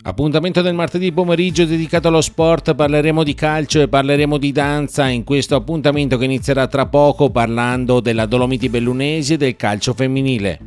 Appuntamento del martedì pomeriggio dedicato allo sport, parleremo di calcio e parleremo di danza in questo appuntamento che inizierà tra poco parlando della Dolomiti Bellunesi e del calcio femminile.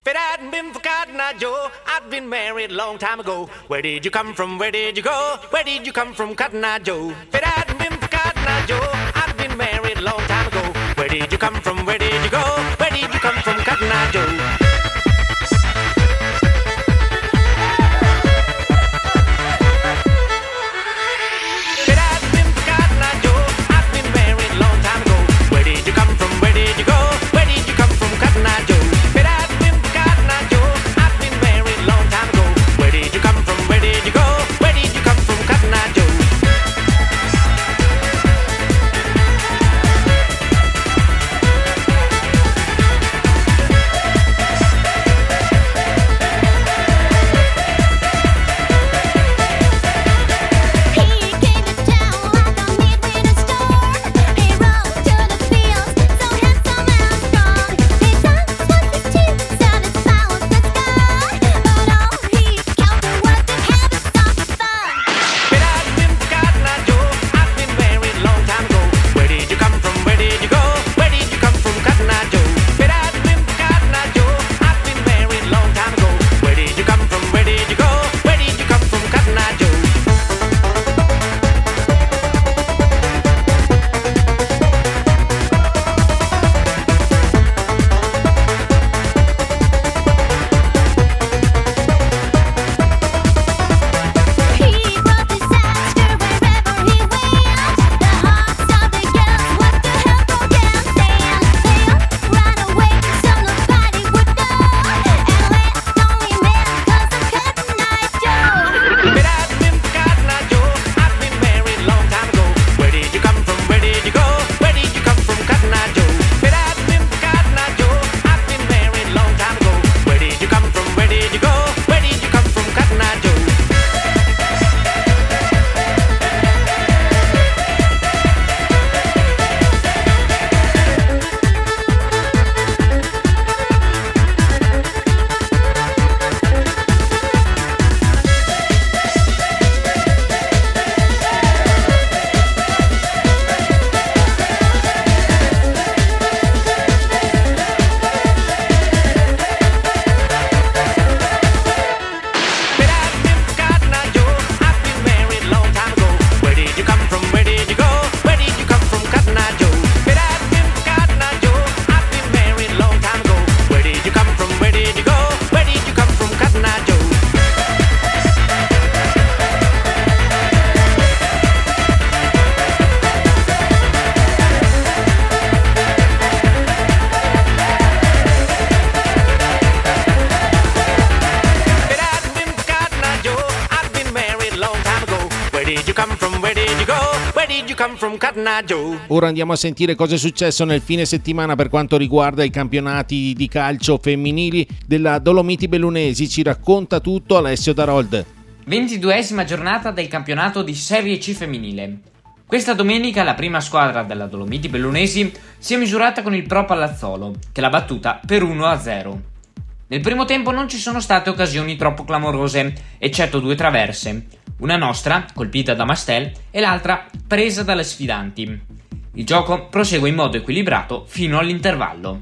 Ora andiamo a sentire cosa è successo nel fine settimana per quanto riguarda i campionati di calcio femminili della Dolomiti Bellunesi. Ci racconta tutto Alessio Darold. 22esima giornata del campionato di Serie C femminile. Questa domenica la prima squadra della Dolomiti Bellunesi si è misurata con il Pro Palazzolo, che l'ha battuta per 1-0. Nel primo tempo non ci sono state occasioni troppo clamorose, eccetto 2 traverse, una nostra, colpita da Mastel, e l'altra presa dalle sfidanti. Il gioco prosegue in modo equilibrato fino all'intervallo.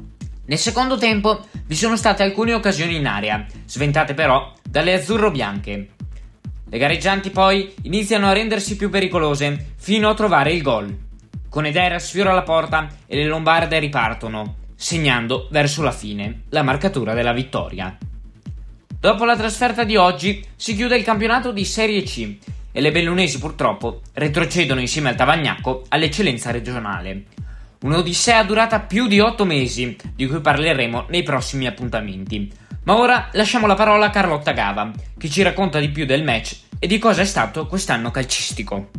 Nel secondo tempo vi sono state alcune occasioni in area, sventate però dalle azzurro-bianche. Le gareggianti poi iniziano a rendersi più pericolose fino a trovare il gol. Conedera sfiora la porta e le lombarde ripartono, segnando verso la fine la marcatura della vittoria. Dopo la trasferta di oggi si chiude il campionato di Serie C e le bellunesi purtroppo retrocedono insieme al Tavagnacco all'eccellenza regionale. Un'odissea durata più di 8 mesi, di cui parleremo nei prossimi appuntamenti. Ma ora lasciamo la parola a Carlotta Gava, che ci racconta di più del match e di cosa è stato quest'anno calcistico.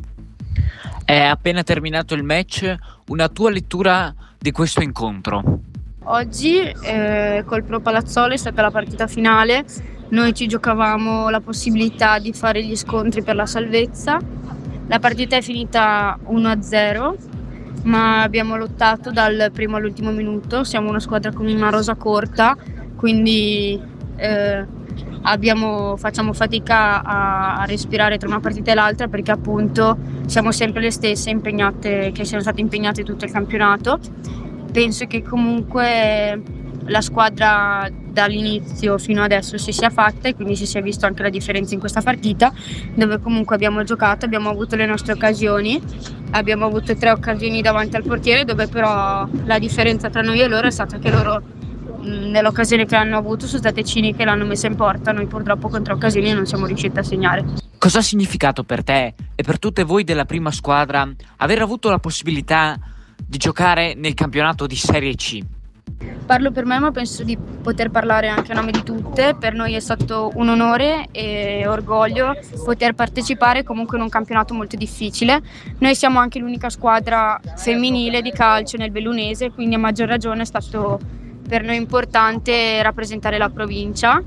È appena terminato il match, una tua lettura di questo incontro? Oggi col Pro Palazzolo è stata la partita finale, noi ci giocavamo la possibilità di fare gli scontri per la salvezza. La partita è finita 1-0, ma abbiamo lottato dal primo all'ultimo minuto, siamo una squadra con una rosa corta, quindi facciamo fatica a respirare tra una partita e l'altra, perché appunto siamo sempre le stesse impegnate, che siano state impegnate tutto il campionato. Penso che comunque la squadra dall'inizio fino adesso si sia fatta, e quindi si sia visto anche la differenza in questa partita, dove comunque abbiamo giocato, abbiamo avuto le nostre occasioni, abbiamo avuto 3 occasioni davanti al portiere, dove però la differenza tra noi e loro è stata che loro nell'occasione che hanno avuto sono state ciniche, l'hanno messa in porta. Noi purtroppo con 3 occasioni non siamo riusciti a segnare. Cosa ha significato per te e per tutte voi della prima squadra aver avuto la possibilità di giocare nel campionato di Serie C? Parlo per me, ma penso di poter parlare anche a nome di tutte. Per noi è stato un onore e orgoglio poter partecipare comunque in un campionato molto difficile. Noi siamo anche l'unica squadra femminile di calcio nel bellunese, quindi a maggior ragione è stato per noi importante rappresentare la provincia.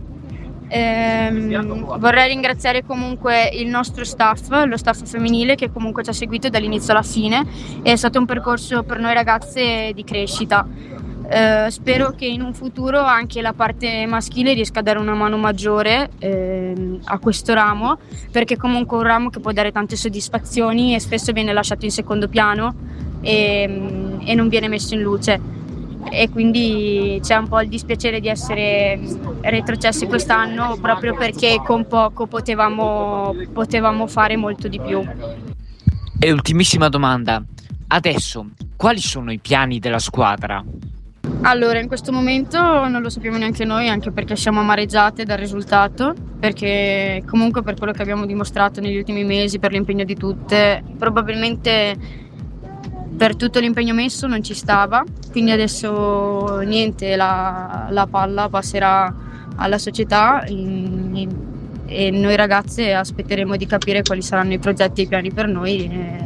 Vorrei ringraziare comunque il nostro staff, lo staff femminile, che comunque ci ha seguito dall'inizio alla fine. È stato un percorso per noi ragazze di crescita. Spero che in un futuro anche la parte maschile riesca a dare una mano maggiore a questo ramo, perché comunque è un ramo che può dare tante soddisfazioni e spesso viene lasciato in secondo piano e non viene messo in luce, e quindi c'è un po' il dispiacere di essere retrocessi quest'anno, proprio perché con poco potevamo fare molto di più. E ultimissima domanda, adesso quali sono i piani della squadra? Allora, in questo momento non lo sappiamo neanche noi, anche perché siamo amareggiate dal risultato, perché comunque per quello che abbiamo dimostrato negli ultimi mesi, per l'impegno di tutte, probabilmente per tutto l'impegno messo non ci stava, quindi adesso niente, la palla passerà alla società e noi ragazze aspetteremo di capire quali saranno i progetti e i piani per noi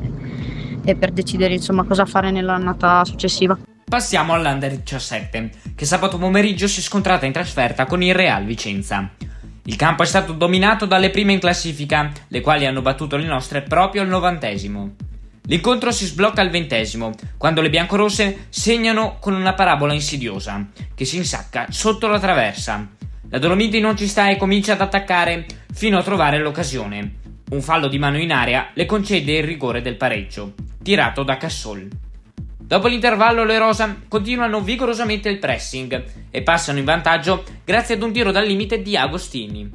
e per decidere insomma cosa fare nell'annata successiva. Passiamo all'Under 17, che sabato pomeriggio si è scontrata in trasferta con il Real Vicenza. Il campo è stato dominato dalle prime in classifica, le quali hanno battuto le nostre proprio al 90°. L'incontro si sblocca al 20°, quando le biancorosse segnano con una parabola insidiosa, che si insacca sotto la traversa. La Dolomiti non ci sta e comincia ad attaccare fino a trovare l'occasione. Un fallo di mano in area le concede il rigore del pareggio, tirato da Cassol. Dopo l'intervallo le rosa continuano vigorosamente il pressing e passano in vantaggio grazie ad un tiro dal limite di Agostini.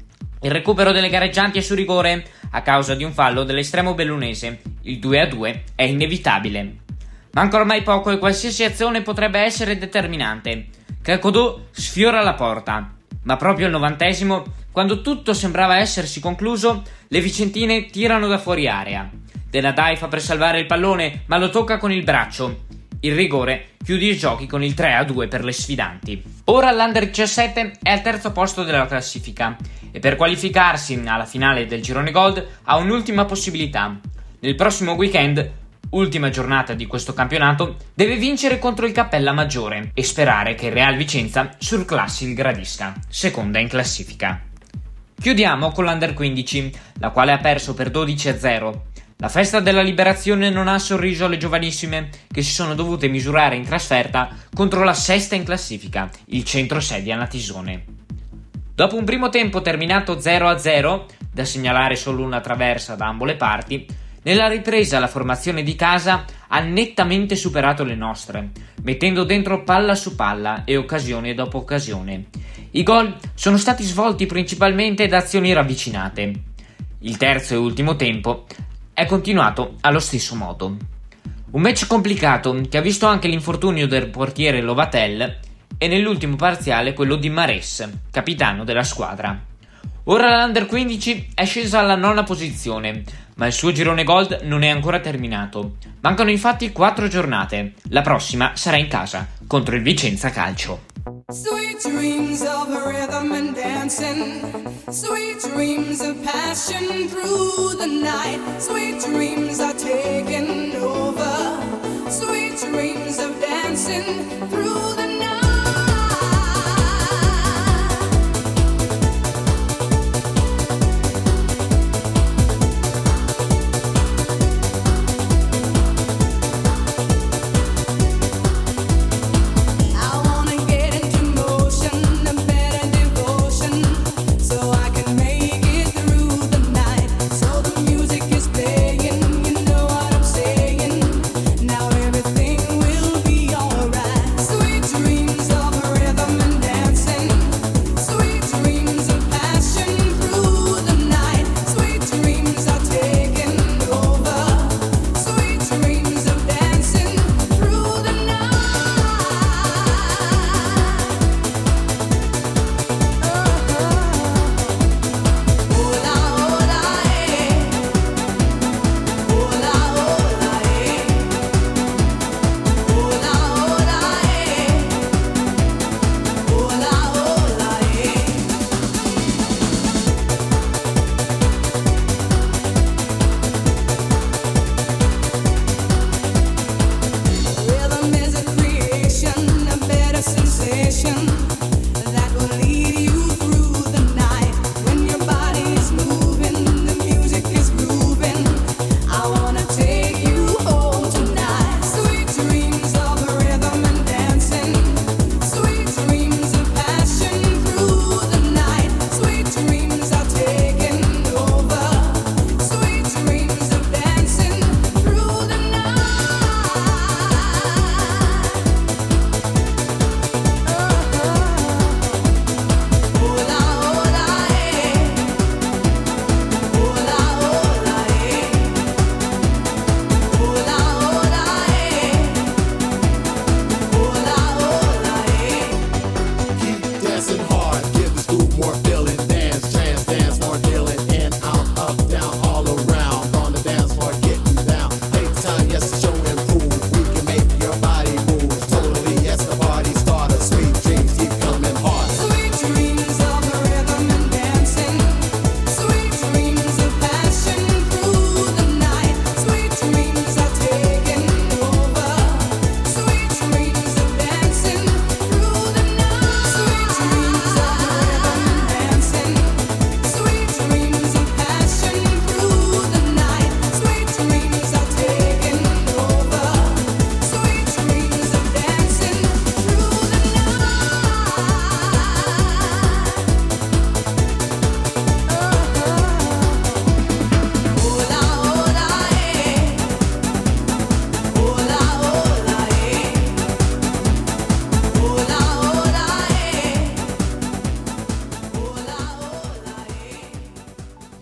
Il recupero delle gareggianti è su rigore a causa di un fallo dell'estremo bellunese. Il 2-2 è inevitabile. Manca ormai poco e qualsiasi azione potrebbe essere determinante. Cacodò sfiora la porta, ma proprio al 90°, quando tutto sembrava essersi concluso, le vicentine tirano da fuori area. Denadai fa per salvare il pallone, ma lo tocca con il braccio. Il rigore chiude i giochi con il 3-2 per le sfidanti. Ora l'Under 17 è al terzo posto della classifica e per qualificarsi alla finale del Girone Gold ha un'ultima possibilità. Nel prossimo weekend, ultima giornata di questo campionato, deve vincere contro il Cappella Maggiore e sperare che il Real Vicenza surclassi il Gradisca, seconda in classifica. Chiudiamo con l'Under 15, la quale ha perso per 12-0. La festa della liberazione non ha sorriso alle giovanissime, che si sono dovute misurare in trasferta contro la sesta in classifica, il centro-sedia Natisone. Dopo un primo tempo terminato 0-0, da segnalare solo una traversa da ambo le parti, nella ripresa la formazione di casa ha nettamente superato le nostre, mettendo dentro palla su palla e occasione dopo occasione. I gol sono stati svolti principalmente da azioni ravvicinate. Il terzo e ultimo tempo è continuato allo stesso modo. Un match complicato che ha visto anche l'infortunio del portiere Lovatel e nell'ultimo parziale quello di Mares, capitano della squadra. Ora l'Under 15 è scesa alla 9ª posizione, ma il suo girone gold non è ancora terminato. Mancano infatti 4 giornate. La prossima sarà in casa contro il Vicenza Calcio. Sweet dreams of rhythm and dancing, sweet dreams of passion through the night, sweet dreams are taking over, sweet dreams of dancing through the night.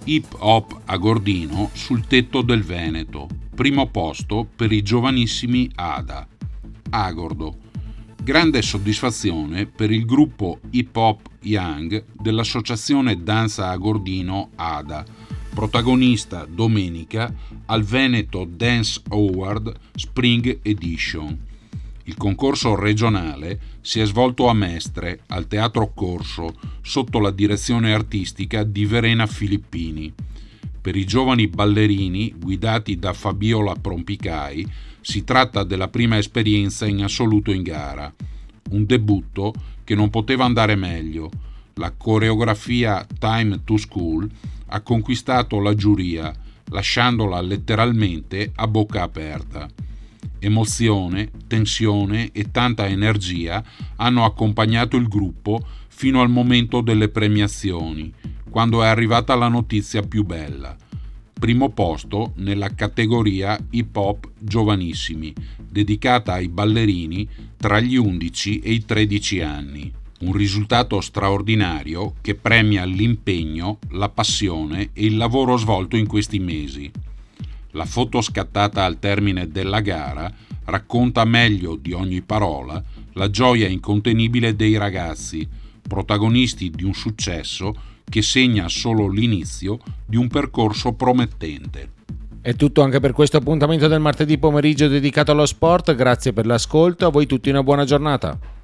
Hip Hop Agordino sul tetto del Veneto, primo posto per i giovanissimi Ada. Agordo. Grande soddisfazione per il gruppo Hip Hop Young dell'associazione Danza Agordino Ada, protagonista domenica al Veneto Dance Award Spring Edition. Il concorso regionale si è svolto a Mestre, al Teatro Corso, sotto la direzione artistica di Verena Filippini. Per i giovani ballerini, guidati da Fabiola Prompicai, si tratta della prima esperienza in assoluto in gara. Un debutto che non poteva andare meglio. La coreografia Time to School ha conquistato la giuria, lasciandola letteralmente a bocca aperta. Emozione, tensione e tanta energia hanno accompagnato il gruppo fino al momento delle premiazioni, quando è arrivata la notizia più bella. Primo posto nella categoria hip hop giovanissimi, dedicata ai ballerini tra gli 11 e i 13 anni. Un risultato straordinario che premia l'impegno, la passione e il lavoro svolto in questi mesi. La foto scattata al termine della gara racconta meglio di ogni parola la gioia incontenibile dei ragazzi, protagonisti di un successo che segna solo l'inizio di un percorso promettente. È tutto anche per questo appuntamento del martedì pomeriggio dedicato allo sport. Grazie per l'ascolto, a voi tutti una buona giornata.